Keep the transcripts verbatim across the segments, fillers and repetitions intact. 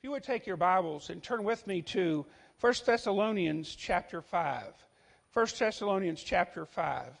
If you would take your Bibles and turn with me to First Thessalonians chapter five. First Thessalonians chapter five.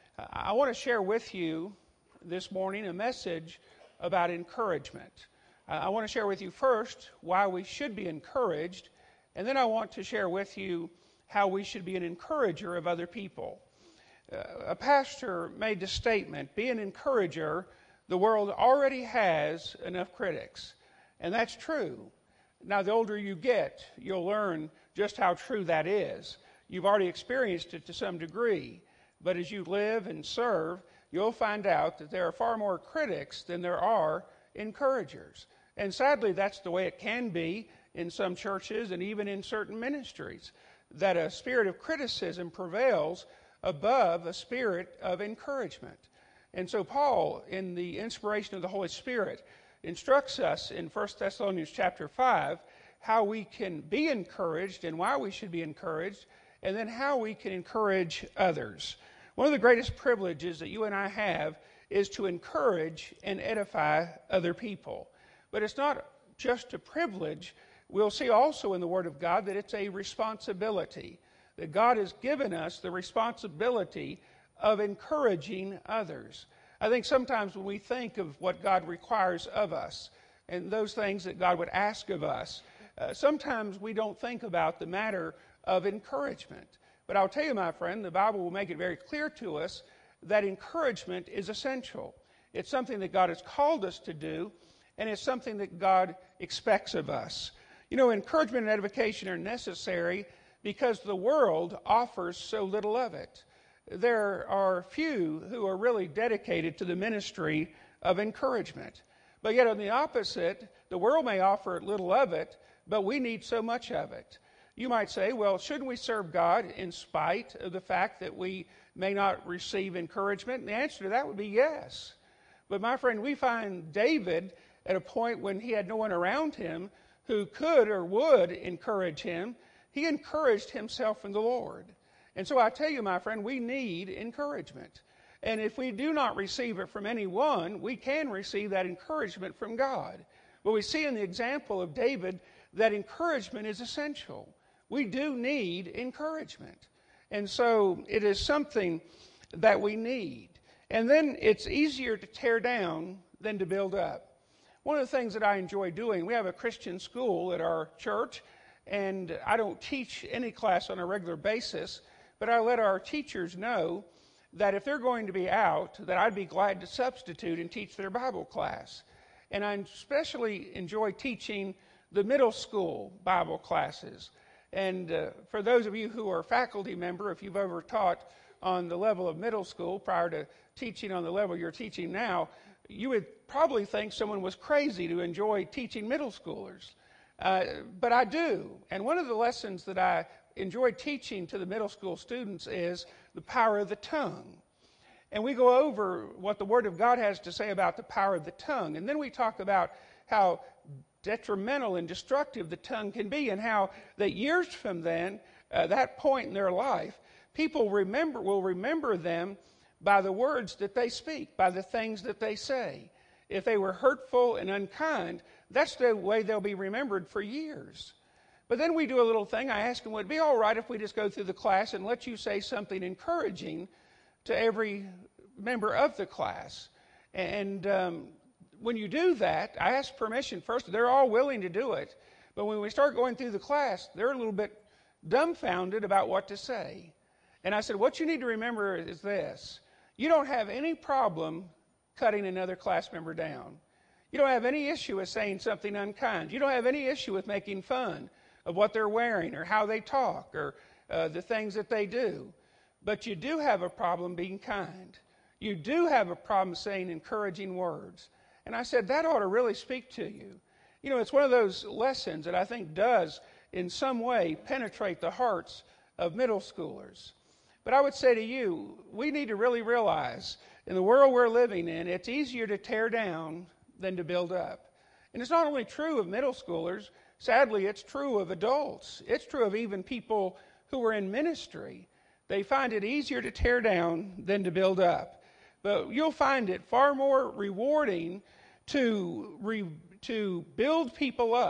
I want to share with you this morning a message about encouragement. I want to share with you first why we should be encouraged, and then I want to share with you how we should be an encourager of other people. Uh, a pastor made the statement, be an encourager, the world already has enough critics. And that's true. Now, the older you get, you'll learn just how true that is. You've already experienced it to some degree. But as you live and serve, you'll find out that there are far more critics than there are encouragers. And sadly, that's the way it can be in some churches and even in certain ministries, that a spirit of criticism prevails above a spirit of encouragement. And so Paul, in the inspiration of the Holy Spirit, instructs us in First Thessalonians chapter five how we can be encouraged and why we should be encouraged, and then how we can encourage others. One of the greatest privileges that you and I have is to encourage and edify other people. But it's not just a privilege. We'll see also in the Word of God that it's a responsibility, that God has given us the responsibility of encouraging others. I think sometimes when we think of what God requires of us and those things that God would ask of us, uh, sometimes we don't think about the matter of encouragement. But I'll tell you, my friend, the Bible will make it very clear to us that encouragement is essential. It's something that God has called us to do, and it's something that God expects of us. You know, encouragement and edification are necessary because the world offers so little of it. There are few who are really dedicated to the ministry of encouragement. But yet on the opposite, the world may offer little of it, but we need so much of it. You might say, well, shouldn't we serve God in spite of the fact that we may not receive encouragement? And the answer to that would be yes. But my friend, we find David at a point when he had no one around him who could or would encourage him. He encouraged himself in the Lord. And so I tell you, my friend, we need encouragement. And if we do not receive it from anyone, we can receive that encouragement from God. But we see in the example of David that encouragement is essential. We do need encouragement. And so it is something that we need. And then it's easier to tear down than to build up. One of the things that I enjoy doing, we have a Christian school at our church, and I don't teach any class on a regular basis, but I let our teachers know that if they're going to be out, that I'd be glad to substitute and teach their Bible class. And I especially enjoy teaching the middle school Bible classes. And uh, for those of you who are faculty member, if you've ever taught on the level of middle school prior to teaching on the level you're teaching now, you would probably think someone was crazy to enjoy teaching middle schoolers. Uh, but I do. And one of the lessons that I enjoy teaching to the middle school students is the power of the tongue. And we go over what the Word of God has to say about the power of the tongue. And then we talk about how detrimental and destructive the tongue can be, and how that years from then, uh, that point in their life, people remember will remember them by the words that they speak, by the things that they say. If they were hurtful and unkind, that's the way they'll be remembered for years. But then we do a little thing. I ask them, would it be all right if we just go through the class and let you say something encouraging to every member of the class? And um, when you do that, I ask permission first. They're all willing to do it. But when we start going through the class, they're a little bit dumbfounded about what to say. And I said, what you need to remember is this. You don't have any problem cutting another class member down. You don't have any issue with saying something unkind. You don't have any issue with making fun of what they're wearing or how they talk or uh, the things that they do. But you do have a problem being kind. You do have a problem saying encouraging words. And I said, that ought to really speak to you. You know, it's one of those lessons that I think does in some way penetrate the hearts of middle schoolers. But I would say to you, we need to really realize in the world we're living in, it's easier to tear down than to build up. And it's not only true of middle schoolers. Sadly, it's true of adults. It's true of even people who are in ministry. They find it easier to tear down than to build up. But you'll find it far more rewarding to, re, to build people up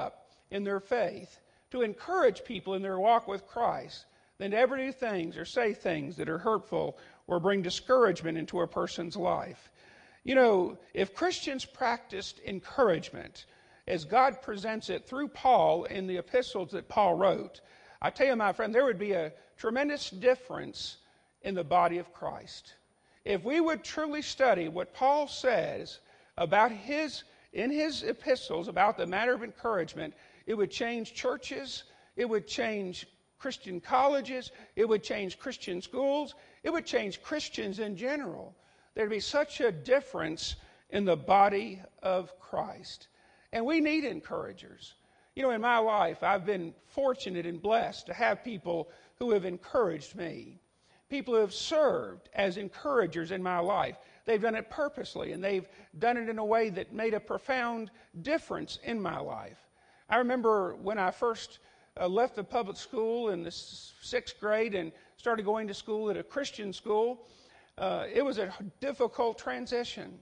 in their faith, to encourage people in their walk with Christ, than to ever do things or say things that are hurtful or bring discouragement into a person's life. You know, if Christians practiced encouragement as God presents it through Paul in the epistles that Paul wrote, I tell you, my friend, there would be a tremendous difference in the body of Christ. If we would truly study what Paul says about his, in his epistles about the matter of encouragement, it would change churches, it would change Christian colleges, it would change Christian schools, it would change Christians in general. There'd be such a difference in the body of Christ. And we need encouragers. You know, in my life, I've been fortunate and blessed to have people who have encouraged me. People who have served as encouragers in my life. They've done it purposely, and they've done it in a way that made a profound difference in my life. I remember when I first uh, left the public school in the sixth grade and started going to school at a Christian school, uh, it was a difficult transition.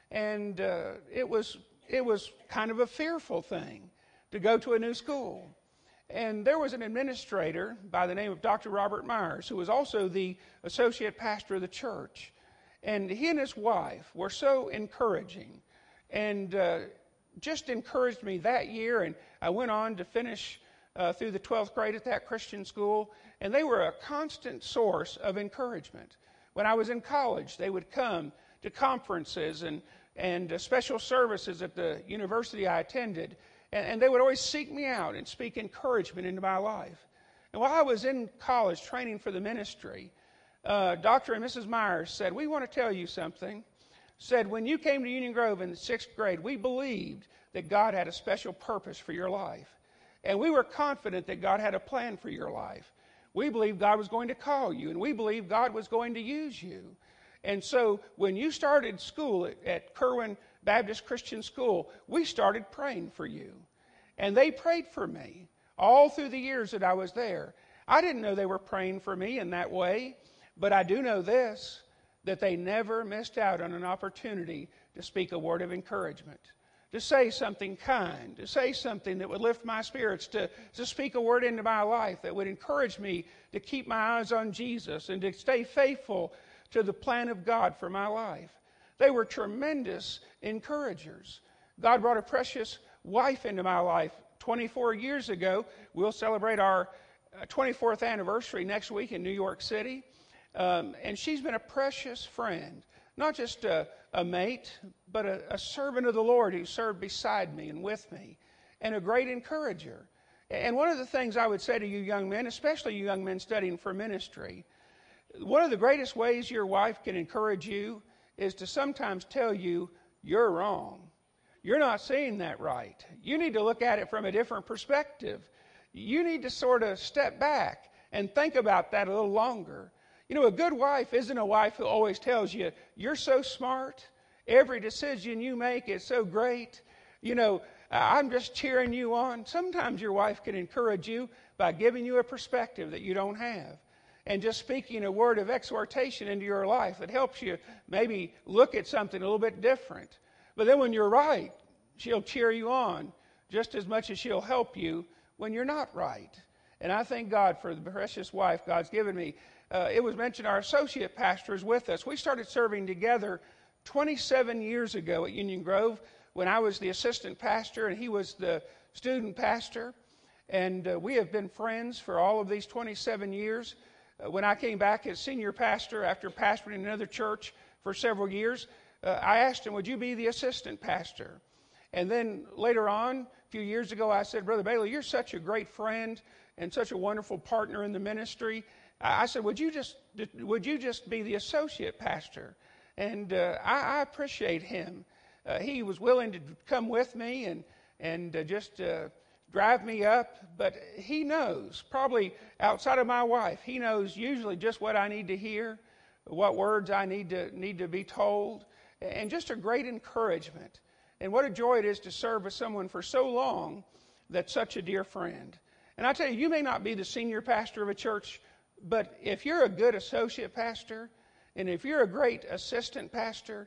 And uh, it was it was kind of a fearful thing to go to a new school. And there was an administrator by the name of Doctor Robert Myers, who was also the associate pastor of the church. And he and his wife were so encouraging and uh, just encouraged me that year. And I went on to finish uh, through the twelfth grade at that Christian school. And they were a constant source of encouragement. When I was in college, they would come to conferences and, and uh, special services at the university I attended. And, and they would always seek me out and speak encouragement into my life. And while I was in college training for the ministry, uh, Doctor and Missus Myers said, "We want to tell you something." Said, "When you came to Union Grove in the sixth grade, we believed that God had a special purpose for your life. And we were confident that God had a plan for your life. We believed God was going to call you, and we believed God was going to use you. And so when you started school at, at Kerwin Baptist Christian School, we started praying for you." And they prayed for me all through the years that I was there. I didn't know they were praying for me in that way, but I do know this, that they never missed out on an opportunity to speak a word of encouragement, to say something kind, to say something that would lift my spirits, to, to speak a word into my life that would encourage me to keep my eyes on Jesus and to stay faithful to the plan of God for my life. They were tremendous encouragers. God brought a precious wife into my life twenty-four years ago. We'll celebrate our twenty-fourth anniversary next week in New York City. Um, and she's been a precious friend, not just a, a mate, but a, a servant of the Lord who served beside me and with me, and a great encourager. And one of the things I would say to you young men, especially you young men studying for ministry, one of the greatest ways your wife can encourage you is to sometimes tell you, "You're wrong. You're not seeing that right. You need to look at it from a different perspective. You need to sort of step back and think about that a little longer." You know, a good wife isn't a wife who always tells you, "You're so smart. Every decision you make is so great. You know, I'm just cheering you on." Sometimes your wife can encourage you by giving you a perspective that you don't have, and just speaking a word of exhortation into your life that helps you maybe look at something a little bit different. But then when you're right, she'll cheer you on just as much as she'll help you when you're not right. And I thank God for the precious wife God's given me. Uh, it was mentioned our associate pastor is with us. We started serving together twenty-seven years ago at Union Grove when I was the assistant pastor and he was the student pastor. And uh, we have been friends for all of these twenty-seven years. Uh, when I came back as senior pastor after pastoring in another church for several years, uh, I asked him, "Would you be the assistant pastor?" And then later on, a few years ago, I said, "Brother Bailey, you're such a great friend and such a wonderful partner in the ministry." I said, would you just would you just be the associate pastor? And uh, I, I appreciate him. Uh, he was willing to come with me and, and uh, just uh, drive me up. But he knows, probably outside of my wife, he knows usually just what I need to hear, what words I need to need to be told, and just a great encouragement. And what a joy it is to serve with someone for so long that's such a dear friend. And I tell you, you may not be the senior pastor of a church, but if you're a good associate pastor, and if you're a great assistant pastor,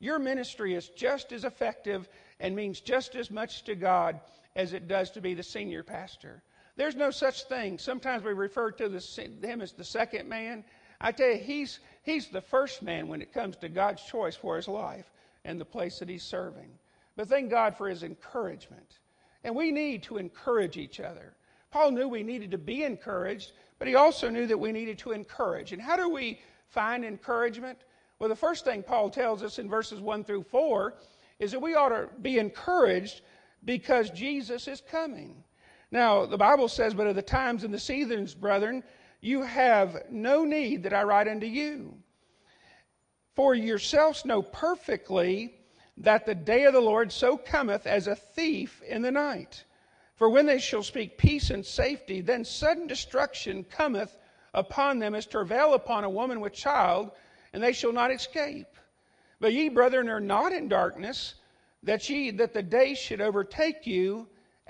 your ministry is just as effective and means just as much to God as it does to be the senior pastor. There's no such thing. Sometimes we refer to the, him as the second man. I tell you, he's, he's the first man when it comes to God's choice for his life and the place that he's serving. But thank God for his encouragement. And we need to encourage each other. Paul knew we needed to be encouraged, but he also knew that we needed to encourage. And how do we find encouragement? Well, the first thing Paul tells us in verses one through four is that we ought to be encouraged because Jesus is coming. Now, the Bible says, but of the times and the seasons, brethren, you have no need that I write unto you. For yourselves know perfectly that the day of the Lord so cometh as a thief in the night. For when they shall speak peace and safety, then sudden destruction cometh upon them as travail upon a woman with child, and they shall not escape. But ye, brethren, are not in darkness, that ye that the day should overtake you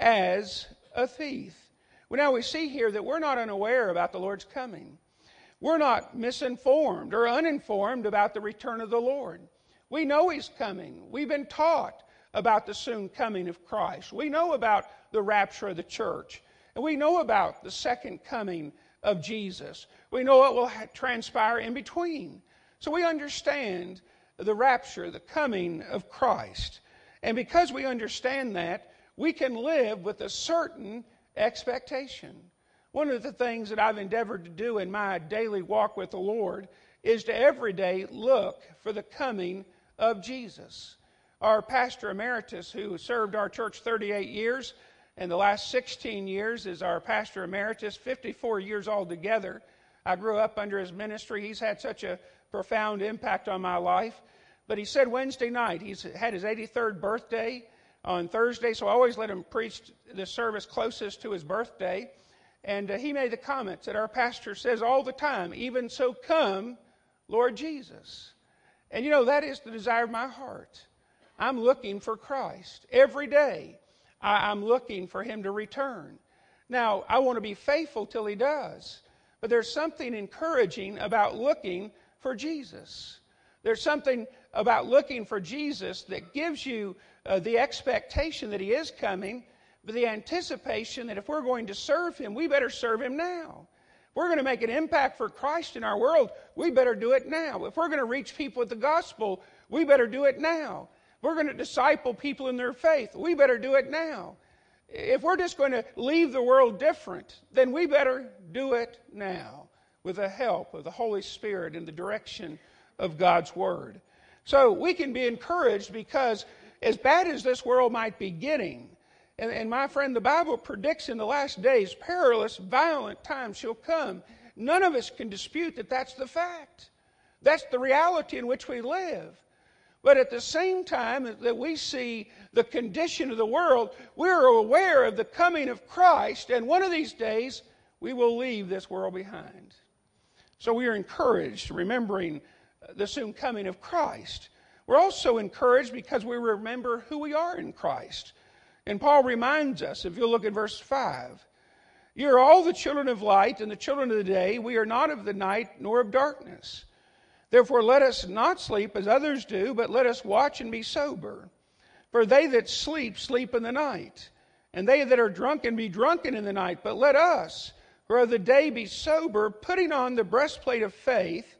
as a thief. Well, now we see here that we're not unaware about the Lord's coming. We're not misinformed or uninformed about the return of the Lord. We know He's coming. We've been taught about the soon coming of Christ. We know about the rapture of the church. And we know about the second coming of Jesus. We know what will ha- transpire in between. So we understand the rapture, the coming of Christ. And because we understand that, we can live with a certain expectation. One of the things that I've endeavored to do in my daily walk with the Lord is to every day look for the coming of Jesus. Our pastor emeritus, who served our church thirty-eight years, and the last sixteen years is our pastor emeritus, fifty-four years altogether. I grew up under his ministry. He's had such a profound impact on my life. But he said Wednesday night, he's had his eighty-third birthday on Thursday, so I always let him preach the service closest to his birthday. And uh, he made the comments that our pastor says all the time, even so come, Lord Jesus. And you know, that is the desire of my heart. I'm looking for Christ. Every day, I, I'm looking for Him to return. Now, I want to be faithful till He does. But there's something encouraging about looking for Jesus. There's something about looking for Jesus that gives you uh, the expectation that He is coming, but the anticipation that if we're going to serve Him, we better serve Him now. If we're going to make an impact for Christ in our world, we better do it now. If we're going to reach people with the gospel, we better do it now. If we're going to disciple people in their faith, we better do it now. If we're just going to leave the world different, then we better do it now with the help of the Holy Spirit and the direction of God's Word. So we can be encouraged because as bad as this world might be getting, and, and my friend, the Bible predicts in the last days, perilous, violent times shall come. None of us can dispute that that's the fact. That's the reality in which we live. But at the same time that we see the condition of the world, we're aware of the coming of Christ, and one of these days we will leave this world behind. So we are encouraged, remembering the soon coming of Christ. We're also encouraged because we remember who we are in Christ. And Paul reminds us, if you'll look at verse five, "You are all the children of light and the children of the day. We are not of the night nor of darkness. Therefore let us not sleep as others do, but let us watch and be sober. For they that sleep, sleep in the night. And they that are drunken, be drunken in the night. But let us, who are of the day, be sober, putting on the breastplate of faith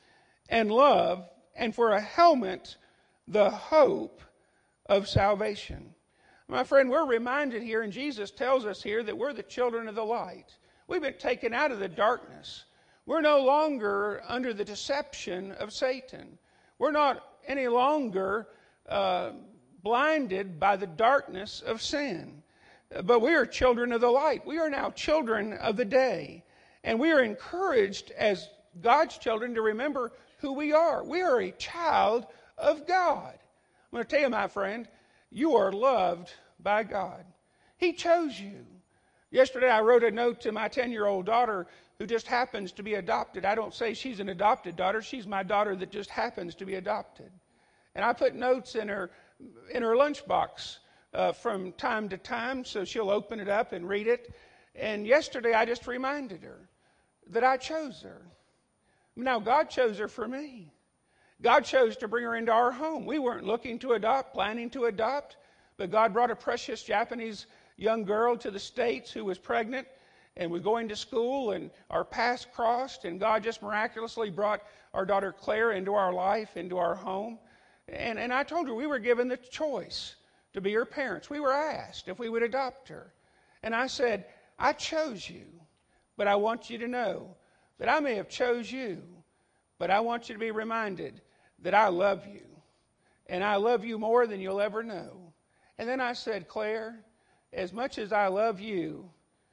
and love, and for a helmet, the hope of salvation." My friend, we're reminded here, and Jesus tells us here, that we're the children of the light. We've been taken out of the darkness. We're no longer under the deception of Satan. We're not any longer uh, blinded by the darkness of sin. But we are children of the light. We are now children of the day. And we are encouraged as God's children to remember who we are. We are a child of God. I'm going to tell you, my friend, you are loved by God. He chose you. Yesterday I wrote a note to my ten-year-old daughter who just happens to be adopted. I don't say she's an adopted daughter. She's my daughter that just happens to be adopted. And I put notes in her in her lunchbox uh, from time to time so she'll open it up and read it. And yesterday I just reminded her that I chose her. Now God chose her for me. God chose to bring her into our home. We weren't looking to adopt, planning to adopt, but God brought a precious Japanese young girl to the States who was pregnant and was going to school, and our paths crossed, and God just miraculously brought our daughter Claire into our life, into our home. And, and I told her we were given the choice to be her parents. We were asked if we would adopt her. And I said, I chose you, but I want you to know that I may have chose you, but I want you to be reminded that I love you, and I love you more than you'll ever know. And then I said, Claire, as much as I love you,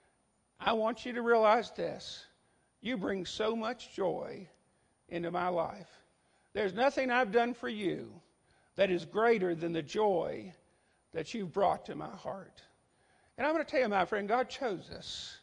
I want you to realize this. You bring so much joy into my life. There's nothing I've done for you that is greater than the joy that you've brought to my heart. And I'm going to tell you, my friend, God chose us.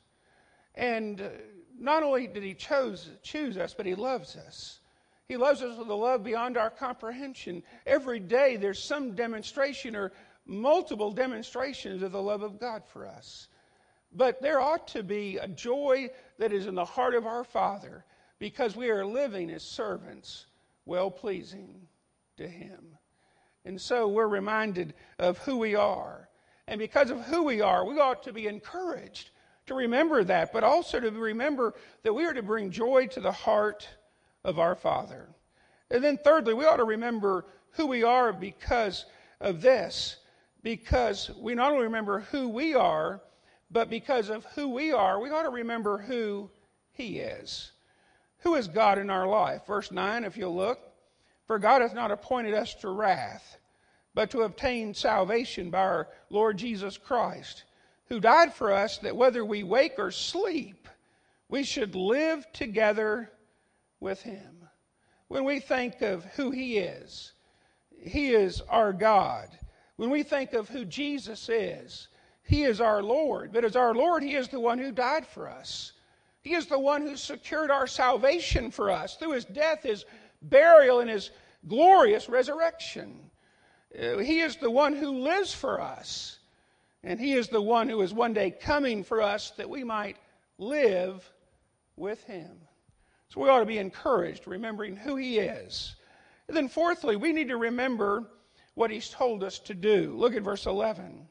And not only did he chose, choose us, but he loves us. He loves us with a love beyond our comprehension. Every day there's some demonstration or multiple demonstrations of the love of God for us. But there ought to be a joy that is in the heart of our Father because we are living as servants, well-pleasing to him. And so we're reminded of who we are. And because of who we are, we ought to be encouraged to remember that, but also to remember that we are to bring joy to the heart of our Father. And then thirdly, we ought to remember who we are because of this, because we not only remember who we are, but because of who we are, we ought to remember who he is. Who is God in our life? Verse nine, if you'll look. For God hath not appointed us to wrath, but to obtain salvation by our Lord Jesus Christ, who died for us, that whether we wake or sleep, we should live together with him. When we think of who he is, he is our God. When we think of who Jesus is, he is our Lord. But as our Lord, he is the one who died for us. He is the one who secured our salvation for us through his death, his burial, and his glorious resurrection. Uh, he is the one who lives for us. And he is the one who is one day coming for us that we might live with him. So we ought to be encouraged, remembering who he is. And then fourthly, we need to remember what he's told us to do. Look at verse eleven.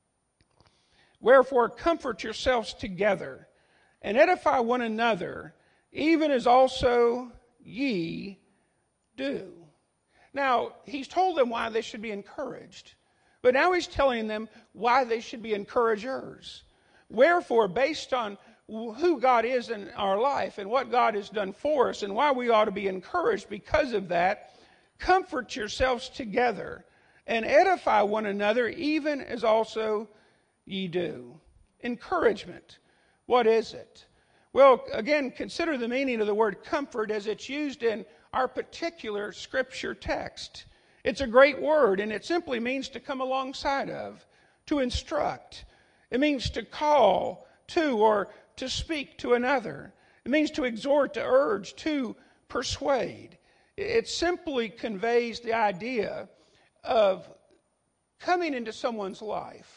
Wherefore comfort yourselves together, and edify one another, even as also ye do. Now, he's told them why they should be encouraged. But now he's telling them why they should be encouragers. Wherefore, based on who God is in our life and what God has done for us and why we ought to be encouraged because of that, comfort yourselves together and edify one another, even as also ye do. Encouragement. What is it? Well, again, consider the meaning of the word comfort as it's used in our particular scripture text. It's a great word, and it simply means to come alongside of, to instruct. It means to call to or to speak to another. It means to exhort, to urge, to persuade. It simply conveys the idea of coming into someone's life.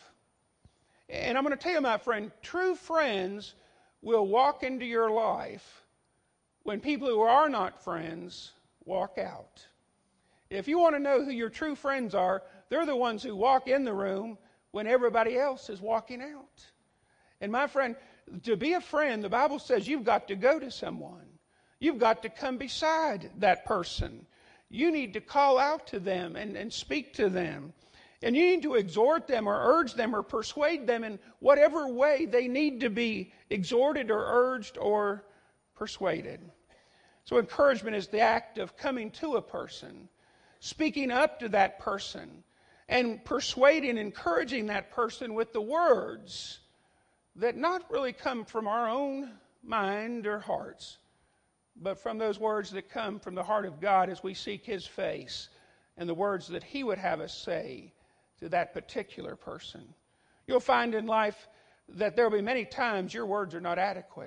And I'm going to tell you, my friend, true friends will walk into your life when people who are not friends walk out. If you want to know who your true friends are, they're the ones who walk in the room when everybody else is walking out. And my friend, to be a friend, the Bible says you've got to go to someone. You've got to come beside that person. You need to call out to them and, and speak to them. And you need to exhort them or urge them or persuade them in whatever way they need to be exhorted or urged or persuaded. So encouragement is the act of coming to a person, speaking up to that person, and persuading, encouraging that person with the words that not really come from our own mind or hearts, but from those words that come from the heart of God as we seek his face and the words that he would have us say to that particular person. You'll find in life that there will be many times your words are not adequate.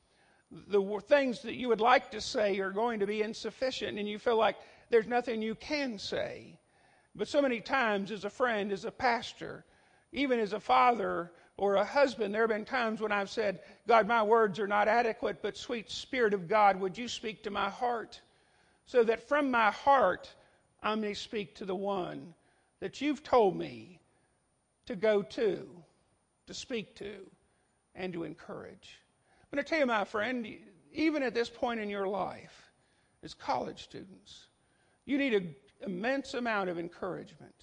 The things that you would like to say are going to be insufficient, and you feel like there's nothing you can say. But so many times as a friend, as a pastor, even as a father or a husband, there have been times when I've said, God, my words are not adequate, but sweet Spirit of God, would you speak to my heart? so that from my heart I may speak to the one that you've told me to go to, to speak to, and to encourage. I'm going to tell you, my friend, even at this point in your life, as college students, you need an immense amount of encouragement.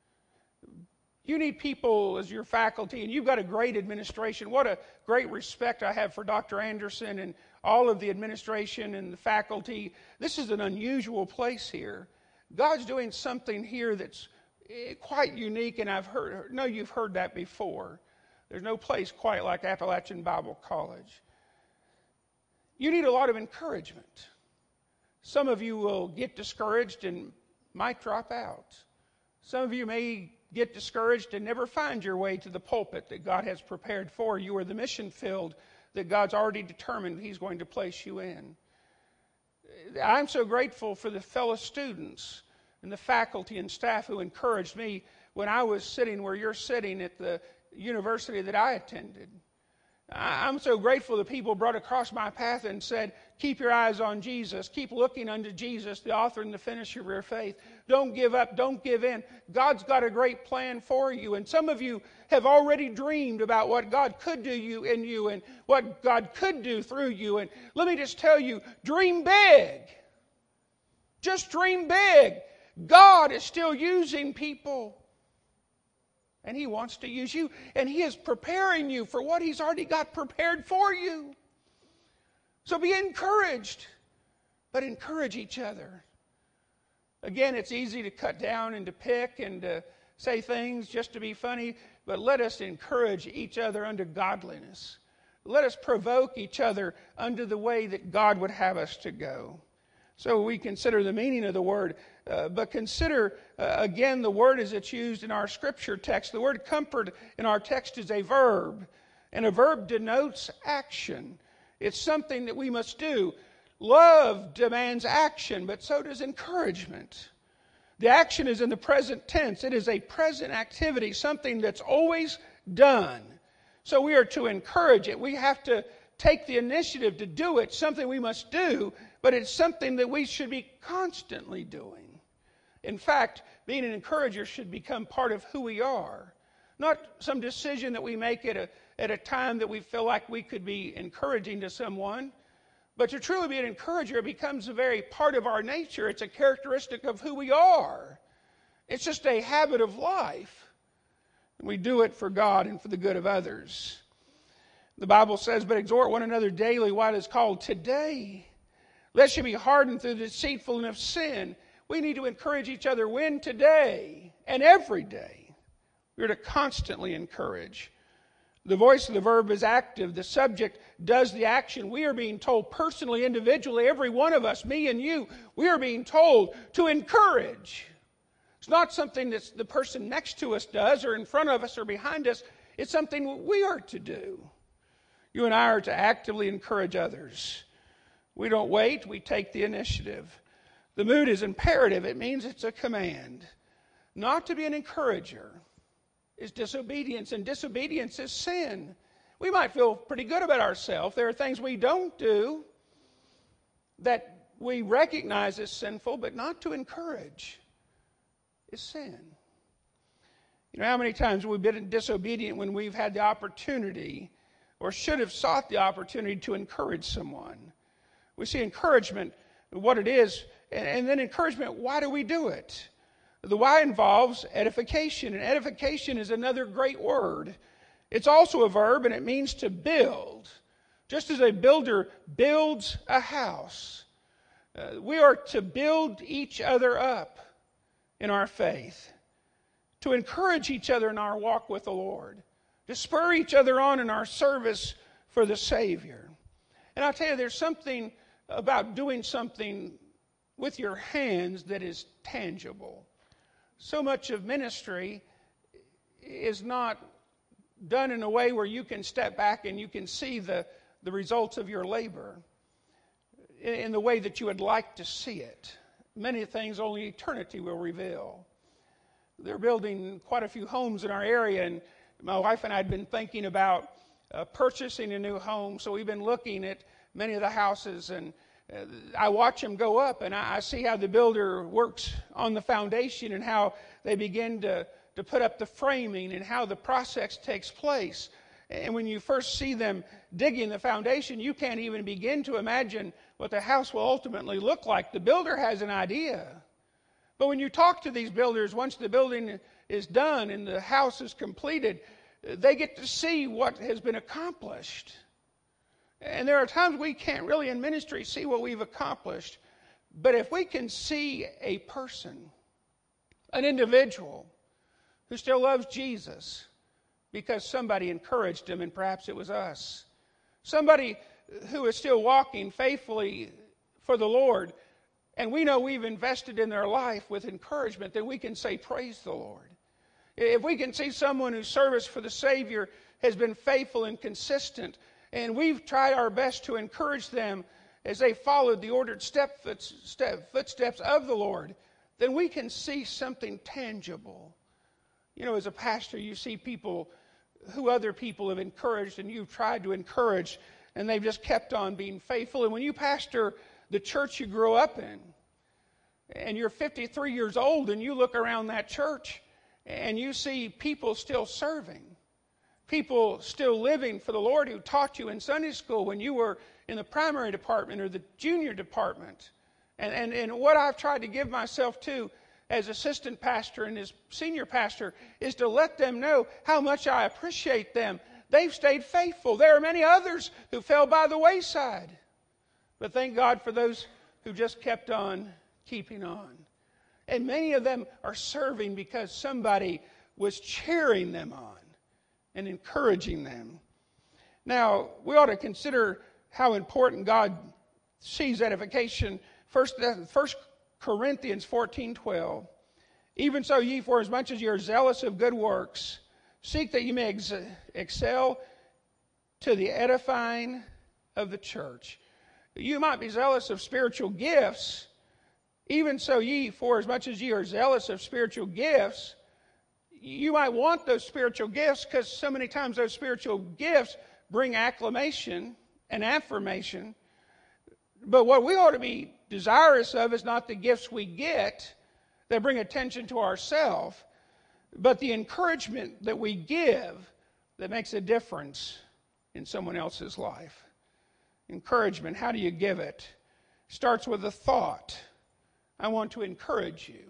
You need people as your faculty, and you've got a great administration. What a great respect I have for Doctor Anderson and all of the administration and the faculty. This is an unusual place here. God's doing something here that's quite unique, and I've heard, no, you've heard that before. There's no place quite like Appalachian Bible College. You need a lot of encouragement. Some of you will get discouraged and might drop out. Some of you may get discouraged and never find your way to the pulpit that God has prepared for you, or the mission field that God's already determined He's going to place you in. I'm so grateful for the fellow students and the faculty and staff who encouraged me when I was sitting where you're sitting at the university that I attended. I'm so grateful that people brought across my path and said, keep your eyes on Jesus. Keep looking unto Jesus, the author and the finisher of your faith. Don't give up. Don't give in. God's got a great plan for you. And some of you have already dreamed about what God could do you in you and what God could do through you. And let me just tell you, dream big. Just dream big. God is still using people. And He wants to use you. And He is preparing you for what He's already got prepared for you. So be encouraged. But encourage each other. Again, it's easy to cut down and to pick and to say things just to be funny. But let us encourage each other unto godliness. Let us provoke each other unto the way that God would have us to go. So we consider the meaning of the word. Uh, but consider, uh, again, the word as it's used in our scripture text. The word comfort in our text is a verb. And a verb denotes action. It's something that we must do. Love demands action, but so does encouragement. The action is in the present tense. It is a present activity, something that's always done. So we are to encourage it. We have to take the initiative to do it, something we must do, but it's something that we should be constantly doing. In fact, being an encourager should become part of who we are. Not some decision that we make at a, at a time that we feel like we could be encouraging to someone. But to truly be an encourager, it becomes a very part of our nature. It's a characteristic of who we are. It's just a habit of life. And we do it for God and for the good of others. The Bible says, but exhort one another daily while it is called today, lest you be hardened through the deceitfulness of sin. We need to encourage each other when? Today and every day. We're to constantly encourage. The voice of the verb is active. The subject does the action. We are being told personally, individually, every one of us, me and you, we are being told to encourage. It's not something that the person next to us does or in front of us or behind us. It's something we are to do. You and I are to actively encourage others. We don't wait, we take the initiative. The mood is imperative. It means it's a command. Not to be an encourager is disobedience, and disobedience is sin. We might feel pretty good about ourselves. There are things we don't do that we recognize as sinful, but not to encourage is sin. You know, how many times we've been disobedient when we've had the opportunity or should have sought the opportunity to encourage someone? We see encouragement, what it is, and then encouragement, why do we do it? The why involves edification, and edification is another great word. It's also a verb, and it means to build. Just as a builder builds a house, uh, we are to build each other up in our faith, to encourage each other in our walk with the Lord, to spur each other on in our service for the Savior. And I'll tell you, there's something about doing something with your hands that is tangible. So much of ministry is not done in a way where you can step back and you can see the, the results of your labor in, in the way that you would like to see it. Many things only eternity will reveal. They're building quite a few homes in our area, and my wife and I had been thinking about uh, purchasing a new home, so we've been looking at many of the houses, and I watch them go up, and I see how the builder works on the foundation and how they begin to, to put up the framing and how the process takes place. And when you first see them digging the foundation, you can't even begin to imagine what the house will ultimately look like. The builder has an idea. But when you talk to these builders, once the building is done and the house is completed, they get to see what has been accomplished. And there are times we can't really in ministry see what we've accomplished. But if we can see a person, an individual who still loves Jesus because somebody encouraged him, and perhaps it was us, somebody who is still walking faithfully for the Lord, and we know we've invested in their life with encouragement, then we can say, praise the Lord. If we can see someone whose service for the Savior has been faithful and consistent, and we've tried our best to encourage them as they followed the ordered step, step, footsteps of the Lord, then we can see something tangible. You know, as a pastor, you see people who other people have encouraged, and you've tried to encourage, and they've just kept on being faithful. And when you pastor the church you grew up in, and you're fifty-three years old, and you look around that church, and you see people still serving, people still living for the Lord who taught you in Sunday school when you were in the primary department or the junior department. And, and, and what I've tried to give myself to as assistant pastor and as senior pastor is to let them know how much I appreciate them. They've stayed faithful. There are many others who fell by the wayside. But thank God for those who just kept on keeping on. And many of them are serving because somebody was cheering them on and encouraging them. Now, we ought to consider how important God sees edification. First, First Corinthians fourteen twelve. Even so, ye, for as much as ye are zealous of good works, seek that ye may ex- excel to the edifying of the church. You might be zealous of spiritual gifts. Even so, ye, for as much as ye are zealous of spiritual gifts, you might want those spiritual gifts because so many times those spiritual gifts bring acclamation and affirmation. But what we ought to be desirous of is not the gifts we get that bring attention to ourselves, but the encouragement that we give that makes a difference in someone else's life. Encouragement, how do you give it? Starts with a thought. I want to encourage you.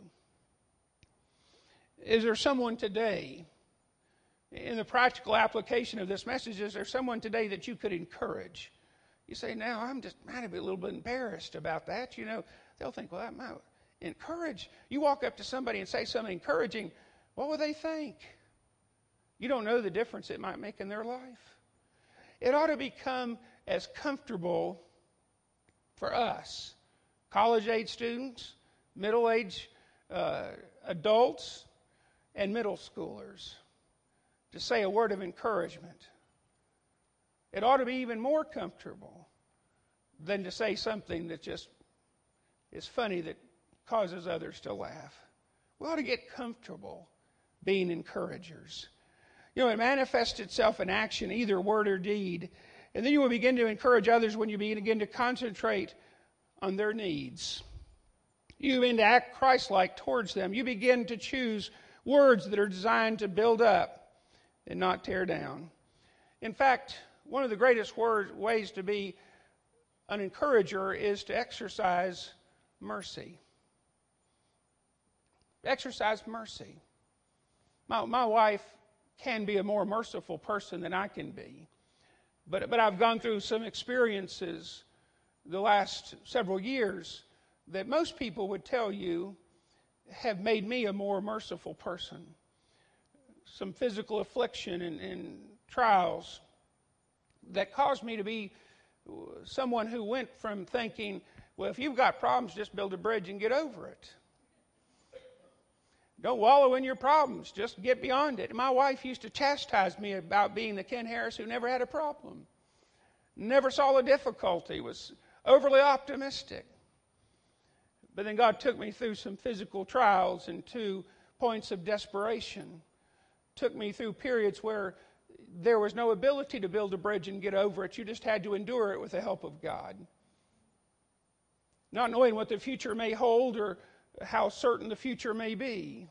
Is there someone today, in the practical application of this message, is there someone today that you could encourage? You say, now I'm just might be a little bit embarrassed about that. You know, they'll think, well, that might encourage. You walk up to somebody and say something encouraging, what will they think? You don't know the difference it might make in their life. It ought to become as comfortable for us, college-age students, middle-age uh, adults, and middle schoolers, to say a word of encouragement. It ought to be even more comfortable than to say something that just is funny that causes others to laugh. We ought to get comfortable being encouragers. You know, it manifests itself in action, either word or deed. And then you will begin to encourage others when you begin to concentrate on their needs. You begin to act Christ-like towards them. You begin to choose words that are designed to build up and not tear down. In fact, one of the greatest word, ways to be an encourager is to exercise mercy. Exercise mercy. My, my wife can be a more merciful person than I can be. But, but I've gone through some experiences the last several years that most people would tell you have made me a more merciful person. Some physical affliction and, and trials that caused me to be someone who went from thinking, well, if you've got problems, just build a bridge and get over it. Don't wallow in your problems. Just get beyond it. My wife used to chastise me about being the Ken Harris who never had a problem. Never saw a difficulty. Was overly optimistic. But then God took me through some physical trials and two points of desperation. Took me through periods where there was no ability to build a bridge and get over it. You just had to endure it with the help of God. not knowing what the future may hold or how certain the future may be.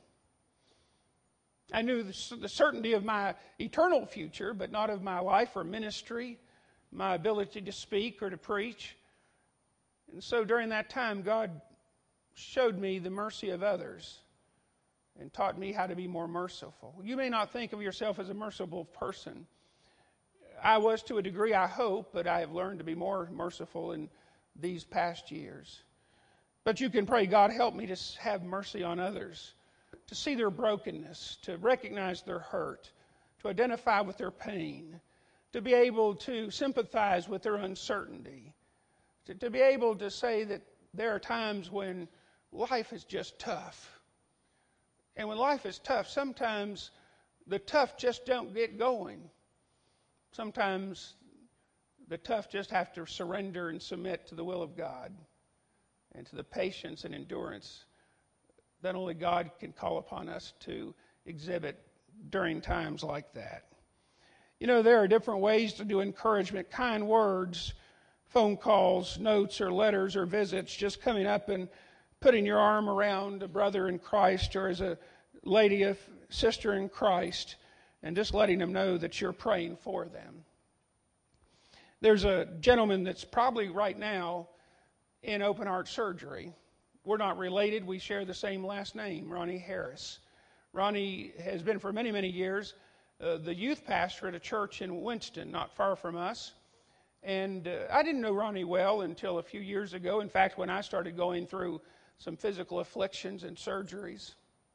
I knew the certainty of my eternal future, but not of my life or ministry, my ability to speak or to preach. And so during that time, God showed me the mercy of others and taught me how to be more merciful. You may not think of yourself as a merciful person. I was to a degree, I hope, but I have learned to be more merciful in these past years. But you can pray, God, help me to have mercy on others, to see their brokenness, to recognize their hurt, to identify with their pain, to be able to sympathize with their uncertainty, to, to be able to say that there are times when life is just tough. And when life is tough, sometimes the tough just don't get going. Sometimes the tough just have to surrender and submit to the will of God and to the patience and endurance that only God can call upon us to exhibit during times like that. You know, there are different ways to do encouragement, kind words, phone calls, notes, or letters, or visits, just coming up and putting your arm around a brother in Christ or as a lady, a sister in Christ, and just letting them know that you're praying for them. There's a gentleman that's probably right now in open heart surgery. We're not related. We share the same last name, Ronnie Harris. Ronnie has been for many, many years uh, the youth pastor at a church in Winston, not far from us. And uh, I didn't know Ronnie well until a few years ago. In fact, when I started going through some physical afflictions and surgeries.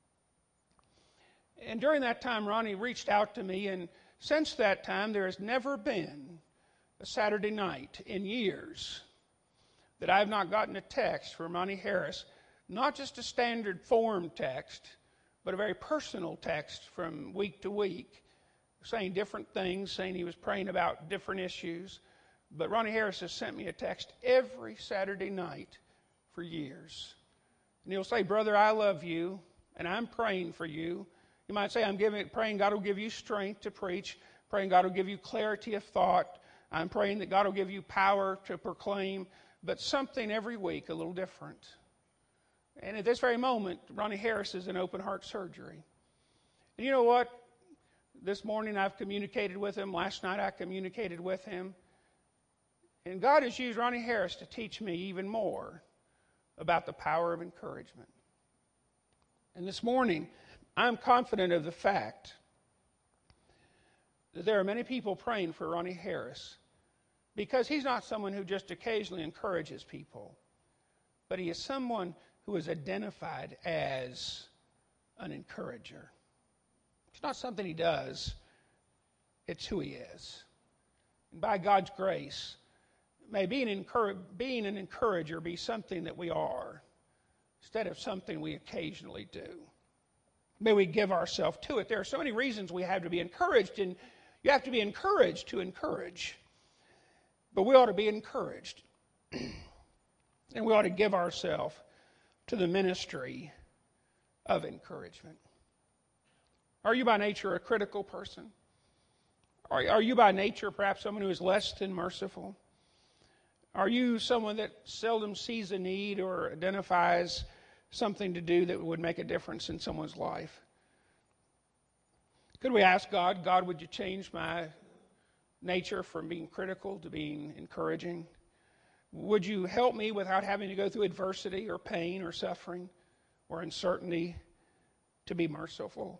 And during that time, Ronnie reached out to me, and since that time, there has never been a Saturday night in years that I have not gotten a text from Ronnie Harris, not just a standard form text, but a very personal text from week to week, saying different things, saying he was praying about different issues. But Ronnie Harris has sent me a text every Saturday night for years. And he'll say, brother, I love you, and I'm praying for you. You might say, I'm giving, praying God will give you strength to preach, praying God will give you clarity of thought. I'm praying that God will give you power to proclaim, but something every week a little different. And at this very moment, Ronnie Harris is in open heart surgery. And you know what? This morning I've communicated with him. Last night I communicated with him. And God has used Ronnie Harris to teach me even more about the power of encouragement. And this morning, I'm confident of the fact that there are many people praying for Ronnie Harris because he's not someone who just occasionally encourages people, but he is someone who is identified as an encourager. It's not something he does, it's who he is. And by God's grace, may being, encourage, being an encourager be something that we are instead of something we occasionally do. May we give ourselves to it. There are so many reasons we have to be encouraged, and you have to be encouraged to encourage. But we ought to be encouraged. And we ought to give ourselves to the ministry of encouragement. Are you by nature a critical person? Are, are you by nature perhaps someone who is less than merciful? Are you someone that seldom sees a need or identifies something to do that would make a difference in someone's life? Could we ask God, God, would you change my nature from being critical to being encouraging? Would you help me without having to go through adversity or pain or suffering or uncertainty to be merciful?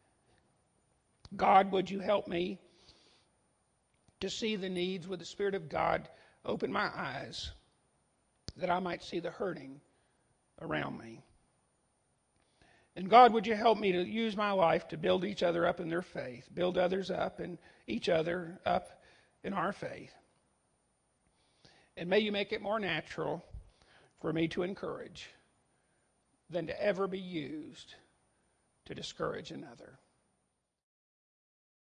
God, would you help me to see the needs with the Spirit of God? Open my eyes that I might see the hurting around me. And God, would you help me to use my life to build each other up in their faith, build others up and each other up in our faith. And may you make it more natural for me to encourage than to ever be used to discourage another.